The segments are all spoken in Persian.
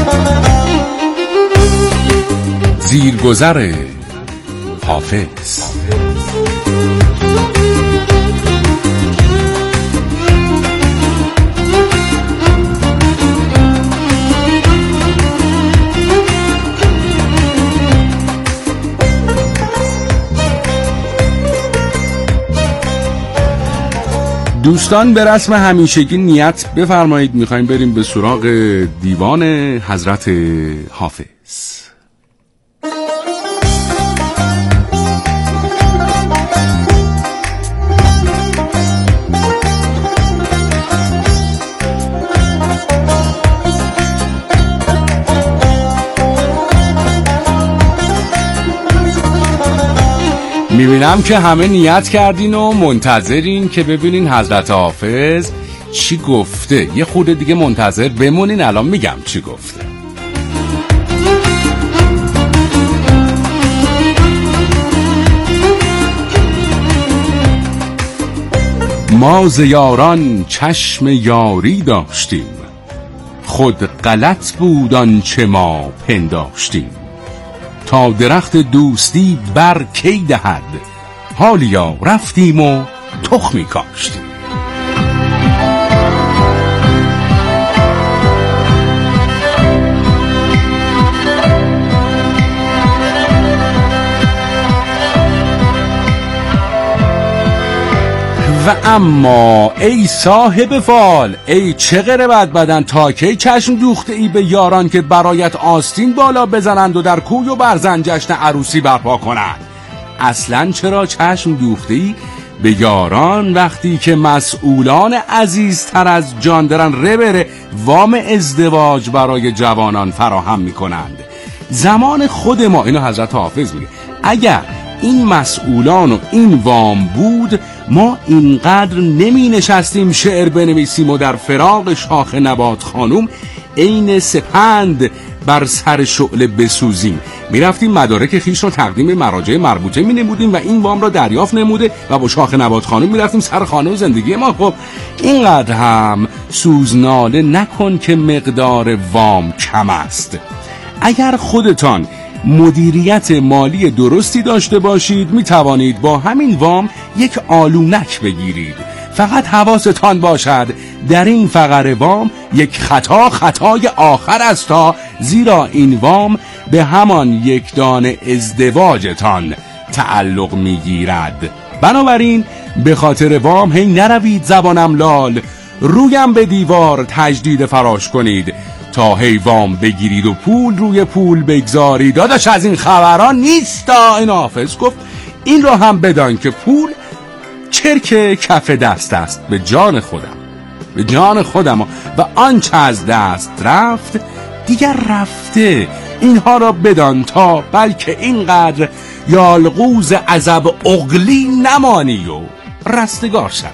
زیرگذر حافظ. دوستان به رسم همیشگی نیت بفرمایید، میخوایم بریم به سراغ دیوان حضرت حافظ. میبینم که همه نیت کردین و منتظرین که ببینین حضرت حافظ چی گفته. یه خورده دیگه منتظر بمونین، الان میگم چی گفته. ما ز یاران چشم یاری داشتیم، خود غلط بود آنچه ما پنداشتیم. تا درخت دوستی بر کی دهد، حالیا رفتیم و تخمی کاشتیم. و اما ای صاحب فال، ای چغر بد بدن، تا کی چشم دوخته ای به یاران که برایت آستین بالا بزنند و در کوی و برزن جشن عروسی برپا کنند؟ اصلا چرا چشم دوخته ای به یاران وقتی که مسئولان عزیزتر از جان دارن ربر وام ازدواج برای جوانان فراهم میکنند؟ زمان خود ما، اینو حضرت حافظ میگه، اگر این مسئولان و این وام بود ما اینقدر نمی نشستیم شعر بنویسیم و در فراق شاخ نبات خانوم عین سپند بر سر شعله بسوزیم. می رفتیم مدارک خیش رو تقدیم مراجع مربوطه می نمودیم و این وام را دریافت نموده و با شاخ نبات خانوم می رفتیم سر خانه و زندگی ما. خب اینقدر هم سوزناله نکن که مقدار وام کم است. اگر خودتان مدیریت مالی درستی داشته باشید می توانید با همین وام یک آلونک بگیرید. فقط حواستان باشد در این فقر وام یک خطای آخر است، تا زیرا این وام به همان یک دانه ازدواجتان تعلق می گیرد. بنابراین به خاطر وام هی نروید زبانم لال، رویم به دیوار تجدید فراش کنید تا هی وام بگیرید و پول روی پول بگذارید. داداش از این خبران نیستا. این حافظ گفت این را هم بدان که پول چرک کف دست است. به جان خودم و آنچه از دست رفت دیگر رفته. اینها را بدان تا بلکه اینقدر یالغوز عزب اغلی نمانی و رستگار شوی.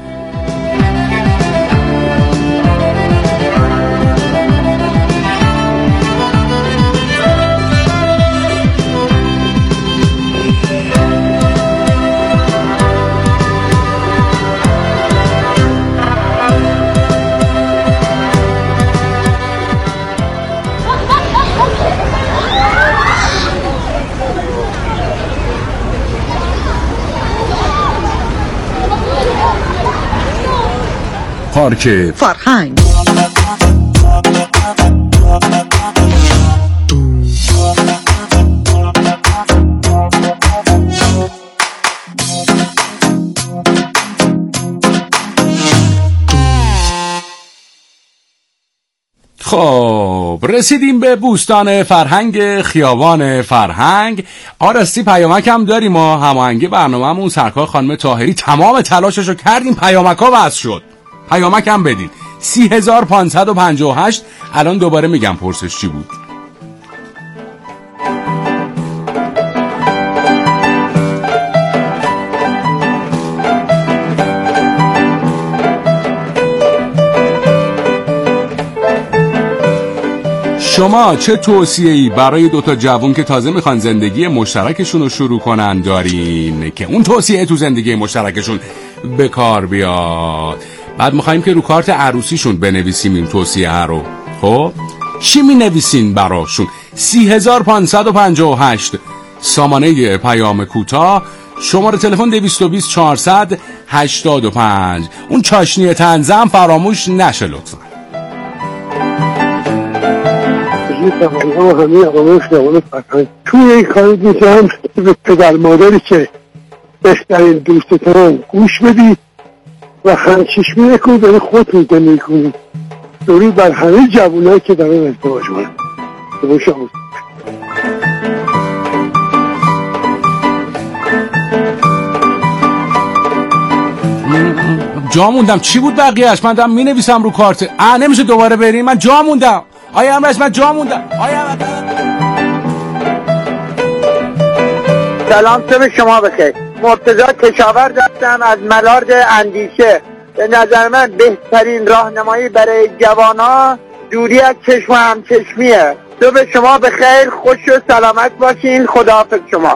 پارک فرهنگ. خب رسیدیم به بوستان فرهنگ، خیابان فرهنگ. آراستی پیامک هم داریم، ما هماهنگ برنامه‌مون سرکار خانم طاهری تمام تلاششو کردیم، پیامک‌ها وصل شد. پیامک هم بدید 30558. الان دوباره میگم پرسش چی بود. شما چه توصیه‌ای برای دوتا جوون که تازه میخوان زندگی مشترکشون رو شروع کنن دارین که اون توصیه تو زندگی مشترکشون به کار بیاد؟ بعد میخوایم که رو کارت عروسیشون بنویسیم این توصیه رو. خب چی می نویسین براشون؟ 3558 سامانه پیام کوتاه، شماره تلفن 220 400 85. اون چاشنی طنزم فراموش نشه لطفا. توی این کاری میتونم به پدر مادری که بهترین دوستتان گوش بدید و همچشمی نکنید برای خودتون زندگی کنید. درود بر همه جوانایی که دارن ازدواج کنن. درود. جا موندم. چی بود بقیهش؟ من دارم مینویسم رو کارت. نمیشه دوباره بریم؟ من جا موندم. آیا امرش من جا موندم. سلام صبح شما بخیر. مرتضی کشاورز هستم از ملارد اندیشه. به نظر من بهترین راهنمایی برای جوان‌ها دوری از چشم و همچشمیه. صبح شما بخیر، خوش و سلامت باشین. خداحافظ شما.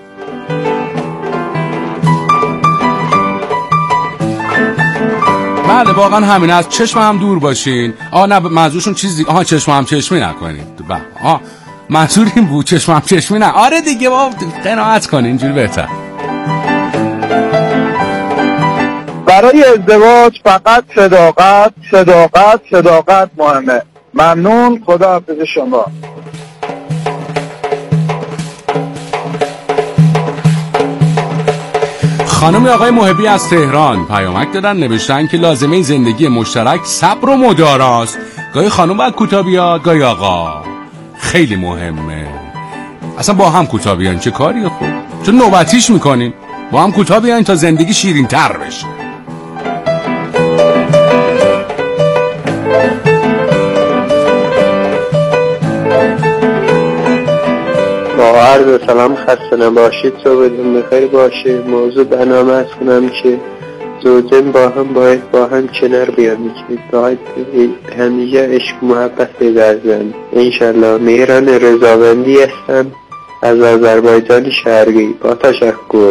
بله واقعا همین، از چشم هم دور باشین. نه منظورشون چیزی چشم هم چشمی نکنین. منظور این بود چشم هم چشمی نه. آره دیگه قناعت کنین، اینجوری بهتر. برای ازدواج فقط صداقت مهمه. ممنون، خداحافظ شما. خانم آقای محبی از تهران پیامک دادن، نوشتن که لازمه زندگی مشترک صبر و مداراست. گاهی خانم باید کوتاه بیاد، گاهی آقا. خیلی مهمه. اصلا با هم کوتاه بیان چه کاریه؟ خب چون نوبتیش میکنین. با هم کوتاه بیان تا زندگی شیرین تر بشه. با عرض سلام، خسته نباشید، صبحتون بخیر باشه. موضوع برنامه از کنم که زوجین با هم کنار بیان که باید همیشه عشق محبت بگذارن. انشالله. مهران رضاوندی هستم از آذربایجان شرقی. با تشکر.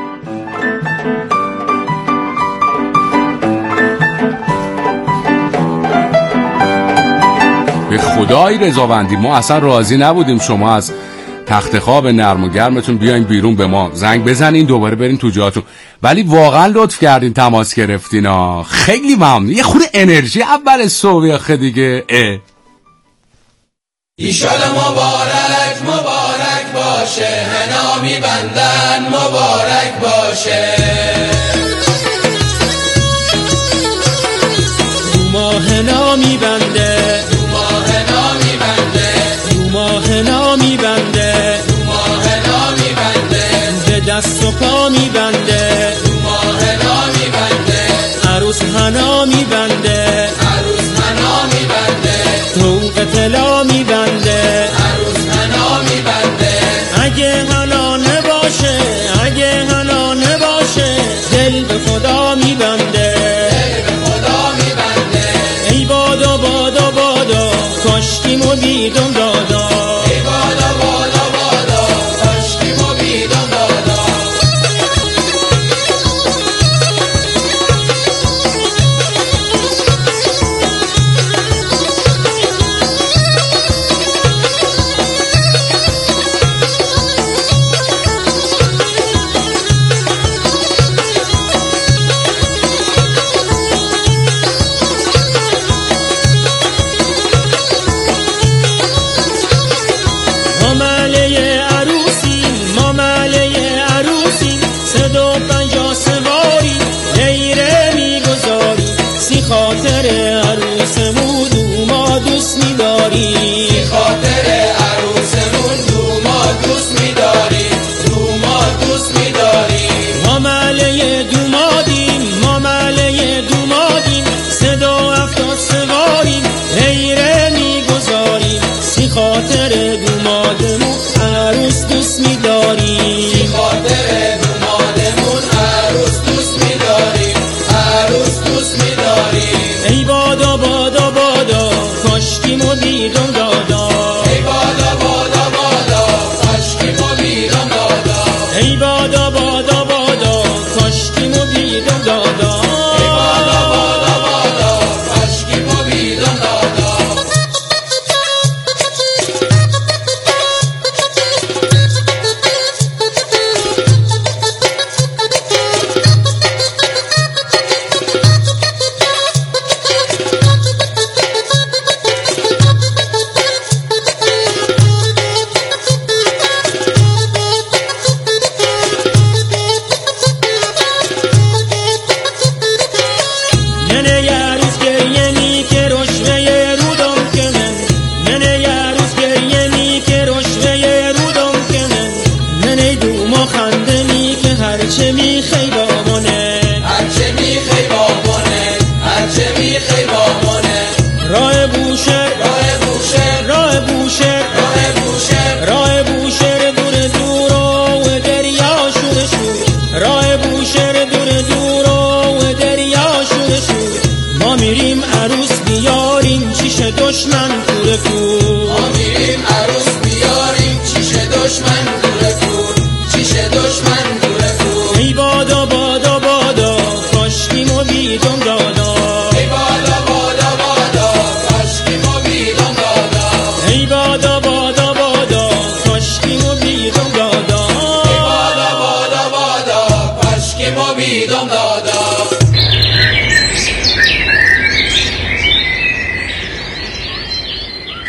به خدای رضاوندی ما اصلا راضی نبودیم شما از تخت خواب نرم و گرمتون بیاین بیرون، به ما زنگ بزنین دوباره برین تو جاتون. ولی واقعا لطف کردین تماس گرفتین. خیلی ممنون. یه خورده انرژی اول صبح آخه دیگه. ایشالا مبارک باشه، حنا میبندن مبارک باشه. حنا میبنده، حنا میبنده، به دست و پا میبنده، عروس حنا میبنده، طوق طلا میبنده، اگه حنا نباشه، دل به خدا میبنده. ای بادا کاشتیم و بیدم دادا.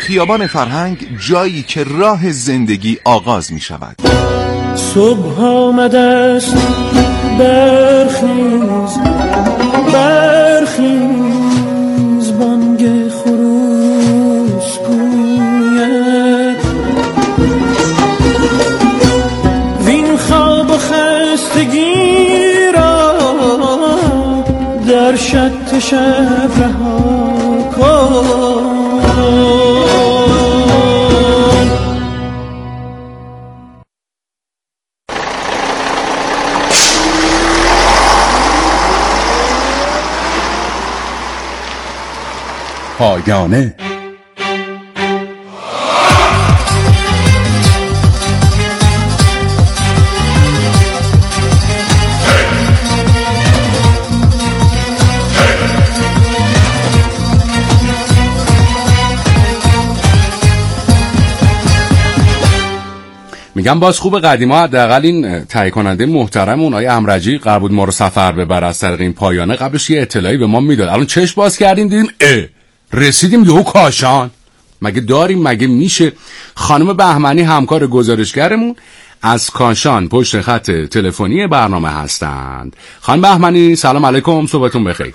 خیابان فرهنگ، جایی که راه زندگی آغاز می شود. صبح آمده است، برخیز برخیز، بانگ خروس گوید وین خواب و خستگی را در شط شب رها کن. پایانه. میگم باز خوب قدیما حداقل این تهیه کننده محترمون آقای امرجی قرار بود ما رو سفر ببره از طریق این پایانه، قبلش یه اطلاعی به ما میداد. الان چشم باز کردیم دیدیم رسیدیم یهو کاشان. مگه داریم؟ مگه میشه؟ خانم بهمنی همکار گزارشگرمون از کاشان پشت خط تلفنی برنامه هستند. خانم بهمنی سلام علیکم، صبحتون بخیر.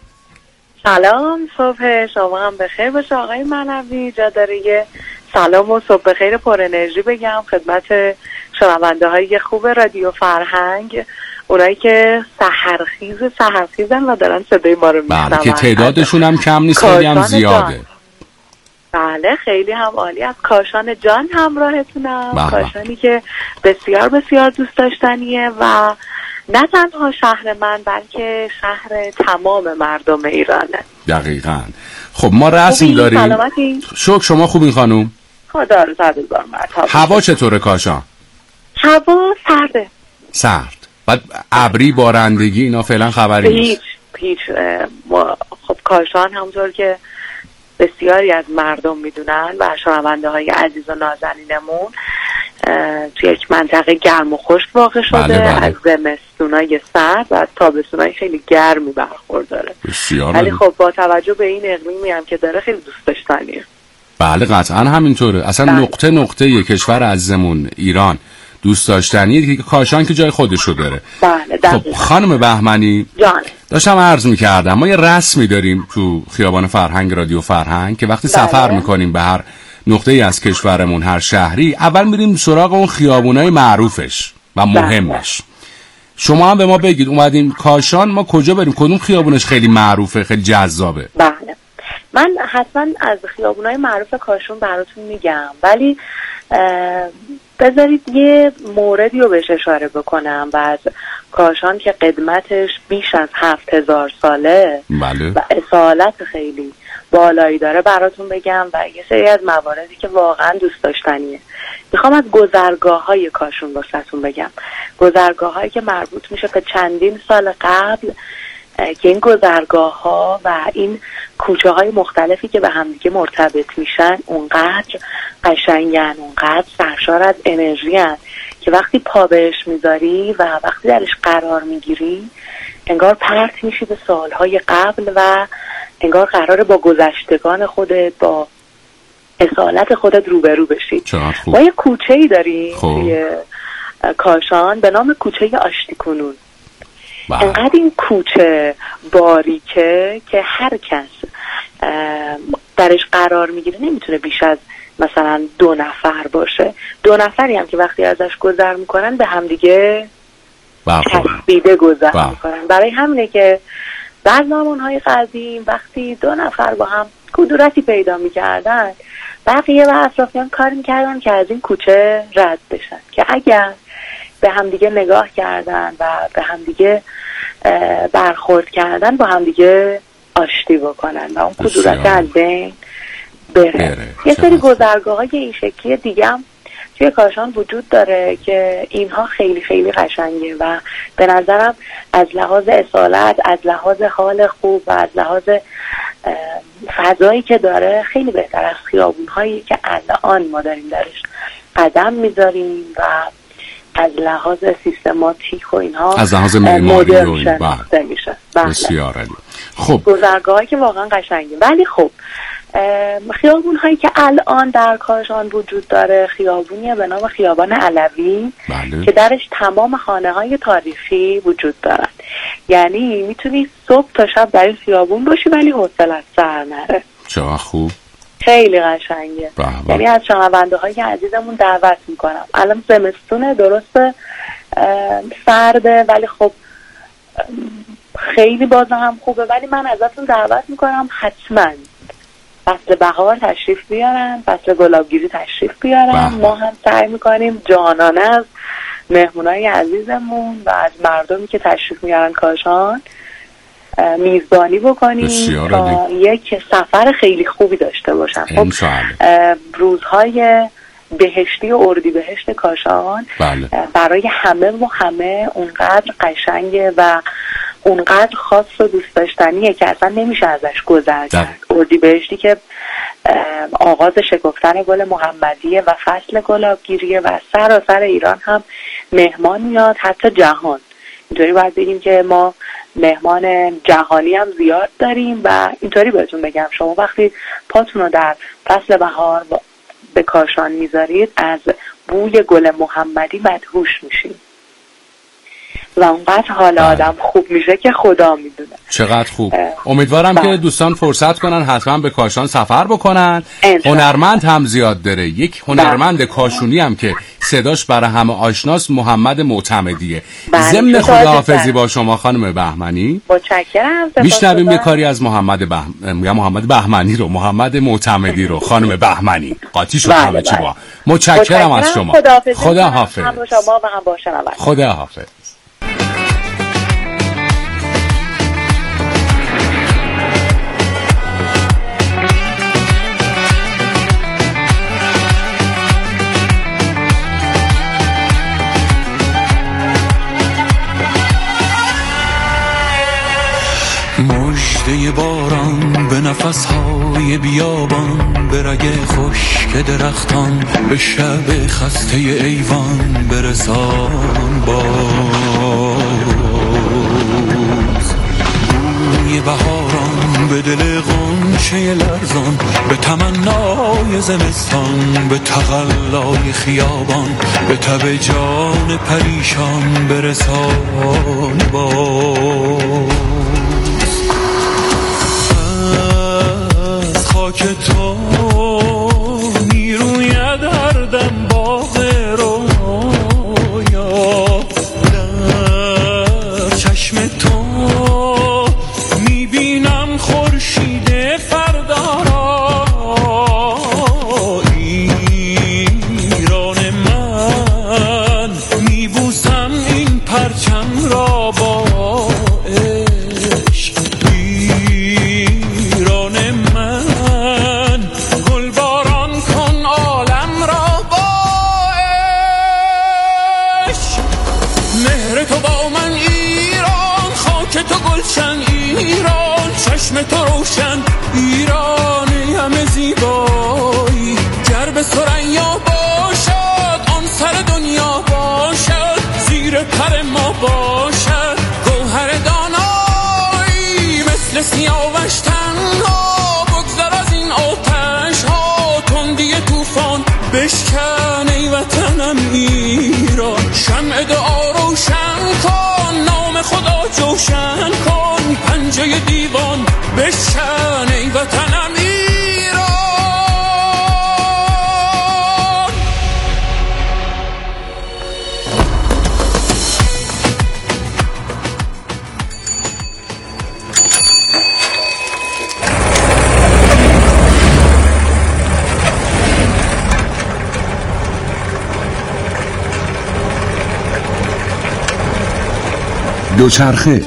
سلام، صبح شما هم بخیر باشه آقای معنوی. جا داره یه سلام و صبح بخیر پر انرژی بگم خدمت شنونده های خوب رادیو فرهنگ، اونایی که سحرخیزن و دارن صدای ما رو میشنون. بله که تعدادشون هم کم نیست، خیلی هم زیاده. بله خیلی هم عالی. از کاشان جان همراهتونم. کاشانی که بسیار بسیار دوست داشتنیه و نه تنها شهر من بلکه شهر تمام مردم ایرانه. دقیقاً. خب ما رسم داریم. سلامتی؟ شما خوبین خانوم؟ خدا رو صدر هوا چطوره کاشان؟ هوا سرده. سرد. بعد ابری بارندگی اینا فعلا خبری نیست. هیچ. خب کاشان همونطور که بسیاری از مردم میدونن و شنونده های عزیز و نازنینمون توی یک منطقه گرم و خشک واقع شده. بله. از زمستونای سرد و از تابستونای خیلی گرمی برخورداره. ولی خب با توجه به این اقلیمی هم که داره خیلی دوست داشتنیه. بله قطعا همینطوره. اصلا نقطه کشور عزیزمون ایران دوست داشتنیه که کاشان که جای خودشو داره. بله. خب خانم بهمنی جان داشتم عرض میکردم ما یه رسمی داریم تو خیابان فرهنگ رادیو فرهنگ که وقتی سفر میکنیم به هر نقطه ای از کشورمون، هر شهری، اول میریم سراغ اون خیابونای معروفش و مهمش. شما هم به ما بگید اومدیم کاشان ما کجا بریم، کدوم خیابونش خیلی معروفه، خیلی جذابه؟ بله من حتما از خیابونای معروف کاشان براتون میگم، ولی بذارید یه موردی رو بهش اشاره بکنم و از کاشان که قدمتش بیش از 7000 ساله. بله. و اصالت خیلی بالایی داره براتون بگم و یه سری از مواردی که واقعا دوست داشتنیه. میخوام از گذرگاه‌های کاشان واسهتون بگم، گذرگاه‌هایی که مربوط میشه به چندین سال قبل که این گذرگاه‌ها و این کوچه‌های مختلفی که به همدیگه مرتبط میشن اونقدر قشنگن، اونقدر سرشار از انرژی هن که وقتی پا بهش میذاری و وقتی درش قرار میگیری انگار پرت میشی به سالهای قبل و انگار قراره با گذشتگان خودت، با اصالت خودت روبرو بشی. ما یه کوچه‌ای داریم توی کاشان به نام کوچه آشتیکنون. انقدر این کوچه باریکه که هر کس درش قرار میگیره نمیتونه بیش از مثلا 2 نفر باشه. 2 نفری هم که وقتی ازش گذر میکنن به همدیگه چسبیده گذر میکنن. برای همینه که در زمانهای قدیم وقتی 2 نفر با هم کدورتی پیدا میکردن بقیه و اطرافیان کار میکردن که از این کوچه رد بشن، که اگر به همدیگه نگاه کردن و به همدیگه برخورد کردن با همدیگه آشتی بکنن و اون کدورت از بین بره. یه سری گذرگاه‌های این شکلی دیگه هم توی کاشان وجود داره که اینها خیلی خیلی قشنگه و به نظرم از لحاظ اصالت، از لحاظ حال خوب و از لحاظ فضایی که داره خیلی بهتر از خیابون‌هایی که الان ما داریم درش قدم میذاریم و از لحاظ سیستماتیک و اینها از لحاظ معماری و میشه. بسیار عالی. خب گذرگاهی که واقعا قشنگه. ولی خب خیابون هایی که الان در کاشان وجود داره خیابونیه به نام خیابان علوی که درش تمام خانه های تاریخی وجود دارن. یعنی میتونی صبح تا شب در این خیابون باشی ولی حوصله‌ات سر نره. چقدر خوب، خیلی قشنگه. یعنی از شنونده های عزیزمون دعوت میکنم، الان زمستونه درسته سرده ولی خب خیلی بازم هم خوبه، ولی من ازتون دعوت میکنم حتما فصل بهار تشریف بیارن، فصل گلابگیری تشریف بیارن. ما هم سعی میکنیم جانانه از مهمونای عزیزمون و از مردمی که تشریف میارن کاشان میزبانی بکنیم تا یک سفر خیلی خوبی داشته باشن. خب روزهای بهشتی و اردیبهشت کاشان برای همه و همه اونقدر قشنگه و اونقدر خاص و دوست داشتنیه که اصلا نمیشه ازش گذر کرد. اردیبهشتی که آغاز شکفتن گل محمدیه و فصل گلابگیریه و سراسر ایران هم مهمان میاد، حتی جهان. اینطوری باید بگیم که ما مهمان جهانی هم زیاد داریم و اینطوری بهتون بگم شما وقتی پاتون رو در فصل بهار به کاشان میذارید از بوی گل محمدی مدهوش میشید و اونقدر حال آدم خوب میشه که خدا میدونه. چقدر خوب. امیدوارم که دوستان فرصت کنن حتما به کاشان سفر بکنن. هنرمند هم زیاد داره. یک هنرمند کاشونی هم که صداش برای همه آشناست محمد معتمدیه. ضمن خداحافظی با شما خانم بهمنی. متشکرم. میشنویم یه کاری از محمد بهمنی رو، محمد معتمدی رو. خانم بهمنی قاطی شد همه چی با. متشکرم از شما. خدا حافظ. هم با شما و هم با شنونده. خدا حافظ. مژده باران به نفسهای بیابان، به رگ خشک درختان، به شب خسته ایوان برسان باز. بوی بهاران به دل غنچه لرزان، به تمنای زمستان، به تقلای خیابان، به تب جان پریشان برسان باز. خاک تو میروید هر دم باغ رویا، در چشم تو میبینم خورشید فردا را. ایران من میبوسم این پرچم را با عشق. ایران چشم تو روشن، ایرانی همه زیبایی. گر به ثریا باشد آن سر دنیا باشد، زیر پر ما باشد گوهر دانایی. مثل سیاوش تنها بگذر از این آتش ها، تندی طوفان بشکن ای وطنم ایران. شمع دعا روشن کن، نام خدا جوشن کن، پنجه دیوان بشکن ای وطنم ایران. دوچرخه.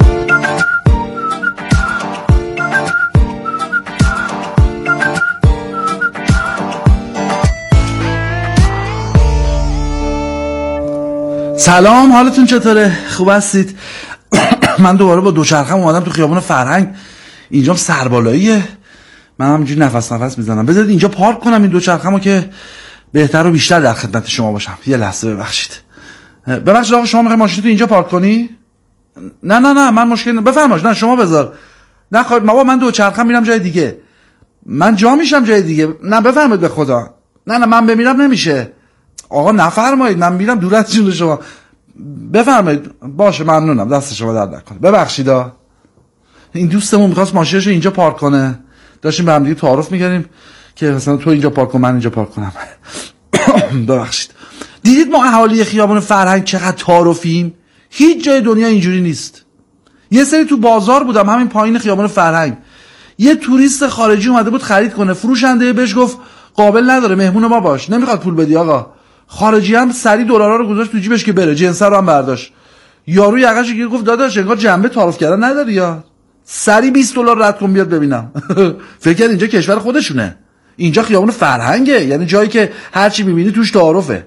سلام، حالتون چطوره؟ خوب هستید؟ من دوباره با دوچرخه اومدم تو خیابون فرهنگ. اینجا سربالاییه، من همینجوری نفس میزنم. بذارید اینجا پارک کنم این دوچرخه‌مو که بهتر و بیشتر در خدمت شما باشم. یه لحظه ببخشید آقا، شما میخوای ماشینتو اینجا پارک کنی؟ نه من مشکل بفرمایید. نه شما بذار. نه خواهد بابا، من دوچرخه میرم جای دیگه. من جا میشم جای دیگه. نه بفرمایید به خدا. نه من بمیرم نمیشه. آقا نفرمایید، من میرم دور از جون شما. بفرمایید. باشه ممنونم، دست شما درد نکنه. ببخشیدا. این دوستمون میخواست ماشینش رو اینجا پارک کنه، داشتیم به هم دیگه تعارف می‌کردیم که مثلا تو اینجا پارک کن من اینجا پارک کنم. ببخشید. دیدید ما اهالی خیابان فرهنگ چقدر تعارفیم؟ هیچ جای دنیا اینجوری نیست. یه سری تو بازار بودم همین پایین خیابان فرهنگ، یه توریست خارجی اومده بود خرید کنه، فروشنده بهش گفت قابل نداره، مهمون ما باش، نمیخواد پول بدی آقا. خارجی هم سری دلارا رو گذاشت تو جیبش که بره، جنسه رو هم برداشت. یارو یقه‌شو گرفت گفت داداش انگار جنبه تعارف کردن نداری یا سری $20 رد کن بیاد ببینم. فکر کنم اینجا کشور خودشونه، اینجا خیابون فرهنگه، یعنی جایی که هر چی می‌بینی توش تعارفه.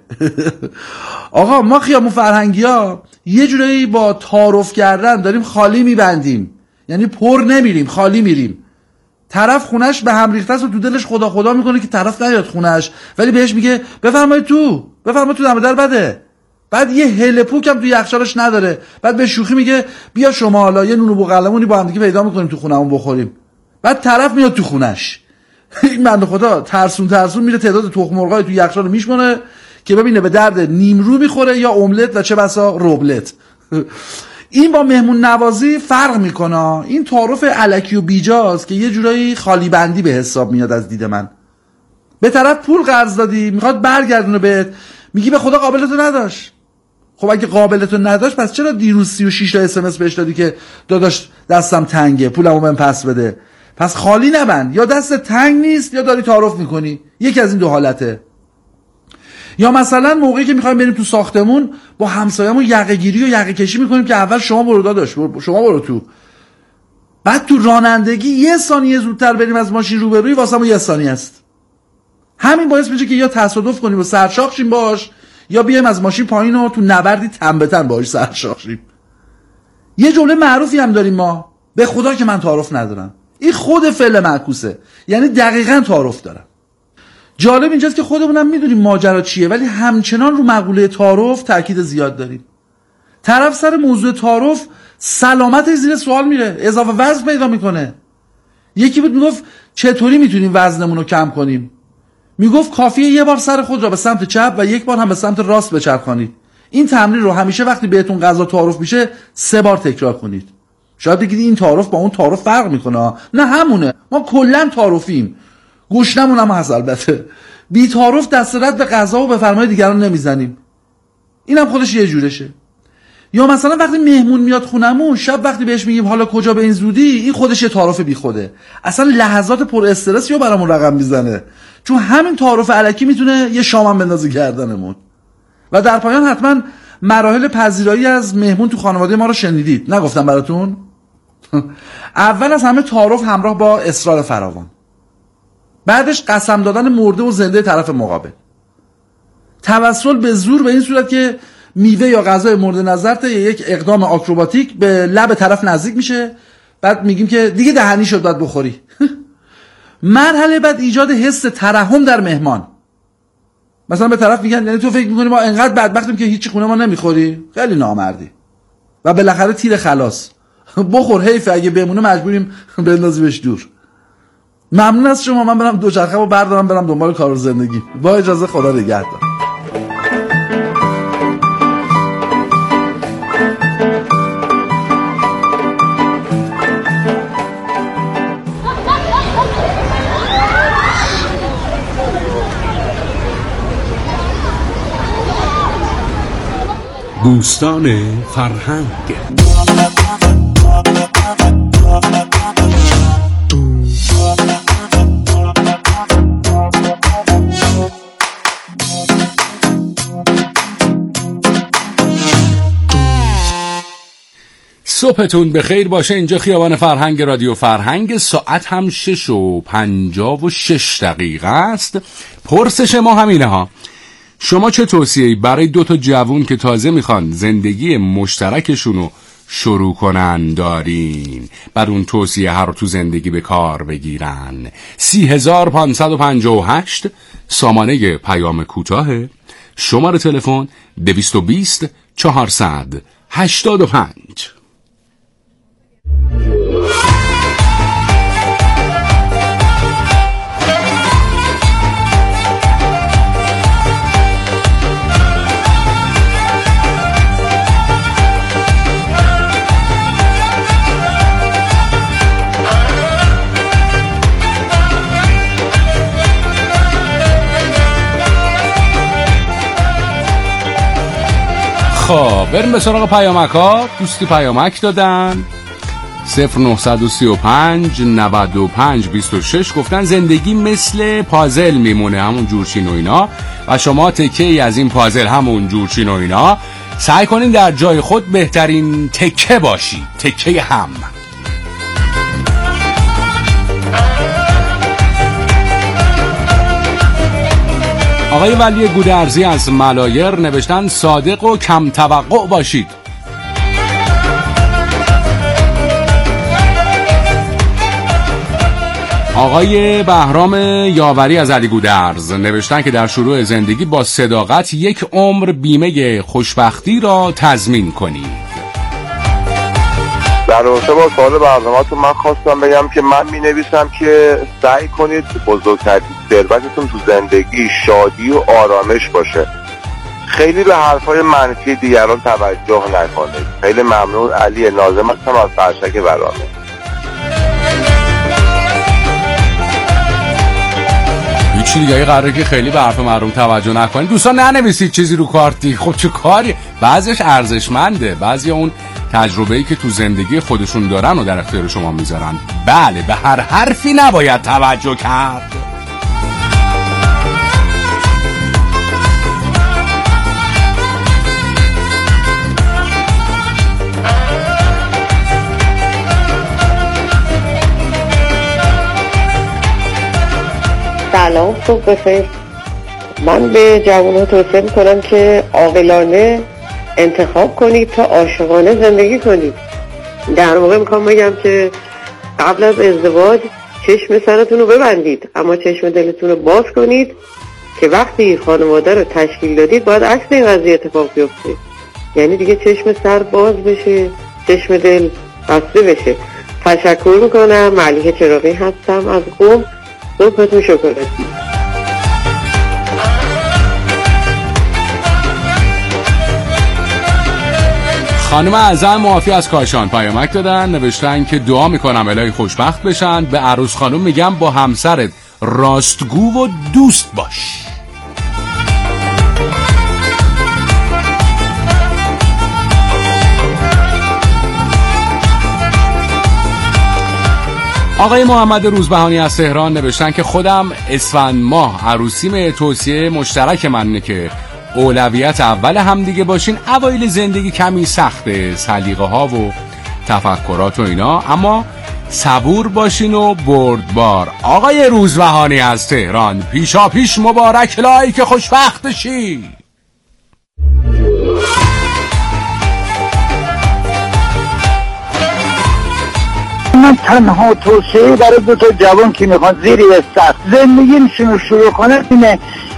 آقا ما خیابون فرهنگی‌ها یه جورایی با تعارف کردن داریم خالی میبندیم، یعنی پر نمیریم، خالی میریم. طرف خونش به هم ریخته است و تو دلش خدا خدا میکنه که طرف نیاد خونش، ولی بهش میگه بفرمایید تو دم در بده. بعد یه هله پوک هم تو یخچالش نداره، بعد به شوخی میگه بیا شما حالا یه نون و بوقلمونی با هم دیگه پیدا میکنیم تو خونمون بخوریم. بعد طرف میاد تو خونش. این بنده خدا ترسون میره تعداد تخم مرغای تو یخچال میشمونه که ببینه به درد نیمرو میخوره یا املت و چه بسا ربلت. این با مهمون نوازی فرق میکنه. این تعارف الکی و بیجاست که یه جورایی خالی بندی به حساب میاد از دید من. به طرف پول قرض دادی میخواد برگردونه بهت، میگی به خدا قابلتو نداشت. خب اگه قابلتو نداشت پس چرا دیروز 36 تا SMS بهش دادی که داداش دستم تنگه پولمو بهم پس بده؟ پس خالی نبند، یا دست تنگ نیست یا داری تعارف میکنی، یکی از این دو حالته. یا مثلا موقعی که میخوایم بریم تو ساختمون با همسایه‌مون یقه گیری و یقه کشی میکنیم که اول شما برو داداش، شما برو تو، بعد تو رانندگی 1 ثانیه زودتر بریم از ماشین روبروی واسمون 1 ثانیه است. همین باعث میشه که یا تصادف کنیم و سرشاخ شیم باش، یا بیایم از ماشین پایین و تو نبردی تن به تن باش سرشاخ شیم. یه جمله معروفی هم داریم ما، به خدا که من تعارف ندارم. این خود فعل معکوسه، یعنی دقیقاً تعارف دارم. جالب اینجاست که خودمونم میدونیم ماجرا چیه، ولی همچنان رو مقوله تعارف تاکید زیاد داریم. طرف سر موضوع تعارف سلامتش زیر سوال میره، اضافه وزن پیدا میکنه. یکی بود میگفت چطوری میتونیم وزنمون رو کم کنیم؟ میگفت کافیه یه بار سر خود را به سمت چپ و یک بار هم به سمت راست بچرخانید. این تمرین رو همیشه وقتی بهتون غذا تعارف میشه 3 بار تکرار کنید. شاید بگید این تعارف با اون تعارف فرق میکنه. نه همونه، ما کلا تعارفیم، گوشنمون هم هست. البته بی تعارف دست رد به غذا و به فرمای دیگران نمیزنیم، اینم خودش یه جورشه. یا مثلا وقتی مهمون میاد خونمون شب وقتی بهش میگیم حالا کجا به این زودی، این خودش یه تعارف بی خوده، اصلا لحظات پر استرسی رو برامون رقم میزنه، چون همین تعارف الکی میتونه یه شامم بندازه گردنمون. و در پایان حتما مراحل پذیرایی از مهمون تو خانواده ما رو شنیدید، نگفتم براتون؟ اول از همه تعارف همراه با اصرار فراوان، بعدش قسم دادن مرده و زنده طرف مقابل، توسل به زور به این صورت که میوه یا غذای مورد نظرت یک اقدام آکروباتیک به لب طرف نزدیک میشه، بعد میگیم که دیگه دهنی شد باید بخوری. مرحله بعد ایجاد حس ترحم در مهمان. مثلا به طرف میگن یعنی تو فکر میکنی ما انقدر بدبختیم که هیچی خونه ما نمیخوری؟ خیلی نامردی. و بالاخره تیر خلاص، بخور حیف اگه بمونه مجبوریم بندازیمش دور. ممنون از شما، من برم دوچرخه‌مو بردارم برم دنبال کار و زندگی. با اجازه خدا نگهدار. بوستان فرهنگ. صبحتون بخیر باشه. اینجا خیابان فرهنگ، رادیو فرهنگ. ساعت هم 6:56 است. پرسش ما همینه ها، شما چه توصیه‌ای برای 2 تا جوون که تازه میخوان زندگی مشترکشون رو شروع کنن دارین؟ بعد اون توصیه ها رو تو زندگی به کار بگیرن. 30558 سامانه پیام کوتاه، شماره تلفن 220 485. خب بریم به سراغ پیامک ها. دوستی پیامک دادن 0935 95 26 گفتن زندگی مثل پازل میمونه، همون جورچین و اینا، و شما تکه ای از این پازل همون جورچین و اینا. سعی کنین در جای خود بهترین تکه باشی، تکه هم. آقای ولی گودرزی از ملایر نوشتن صادق و کم توقع باشید. آقای بهرام یاوری از علی گودرز نوشتن که در شروع زندگی با صداقت یک عمر بیمه خوشبختی را تضمین کنید. در رابطه با سوال برنامه‌تون من خواستم بگم که من می‌نویسم که سعی کنید بزرگترین ثروتتون تو زندگی شادی و آرامش باشه. خیلی به حرفای منفی دیگران توجه نکنید. خیلی ممنون. علی ناظم هستم از فرشک برامه. هیچی دیگه قراره که خیلی به حرف مردم توجه نکنید. دوستان ننویسید چیزی رو کارتی. خب چه کاری؟ بعضیش ارزشمنده، بعضی اون تجربه‌ای که تو زندگی خودشون دارن و در اختیار شما میذارن. بله، به هر حرفی نباید توجه کرد. سلام، صبح بخیر. من به جوانان توصیه میکنم که عاقلانه انتخاب کنید تا عاشقانه زندگی کنید. در واقع میخوام بگم که قبل از ازدواج چشم سرتون رو ببندید، اما چشم دلتون رو باز کنید که وقتی خانواده رو تشکیل دادید باید عکس این قضیه اتفاق بیفته. یعنی دیگه چشم سر باز بشه، چشم دل بسته بشه. تشکر میکنم. ملیحه چراغی هستم از قم. صبحتون شکراتی. خانم اعظم معافی از کاشان پیامک دادن، نوشتن که دعا میکنم الهی خوشبخت بشن. به عروس خانم میگم با همسرت راستگو و دوست باش. آقای محمد روزبهانی از تهران نوشتن که خودم اسفند ماه عروسیم، توصیه مشترک منه که اولویت اول هم دیگه باشین. اوایل زندگی کمی سخته، سلیقه ها و تفکرات و اینا، اما صبور باشین و بردبار. آقای روزبهانی از تهران پیشا پیش مبارک لایی که خوشبخت شی. من تنها توصیه برای دو تا جوان که میخوان زیر سخت زندگیشون رو شروع کنن اینه